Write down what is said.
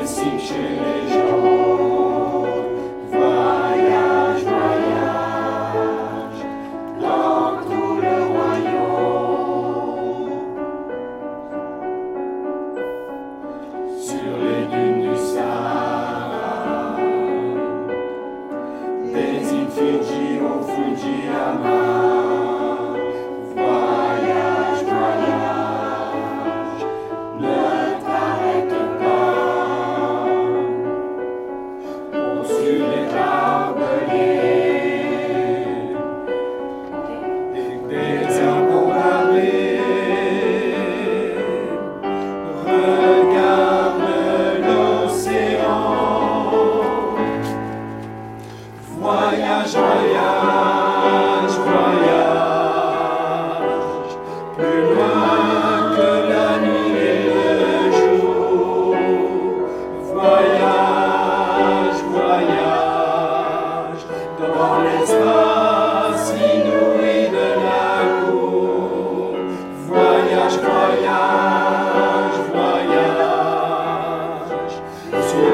signe chez les gens. Voyage, voyage, dans tout le royaume. Sur les dunes du Sahara, des îles Fidji au Fujiyama. Voyage, voyage, ne t'arrête pas. Au-dessus des barbelés, des arbres barbés, regarde l'océan. Voyage, voyage, voyage, plus loin que la nuit et le jour. Voyage, voyage, dans l'espace inouï de l'amour. Voyage, voyage, voyage, sur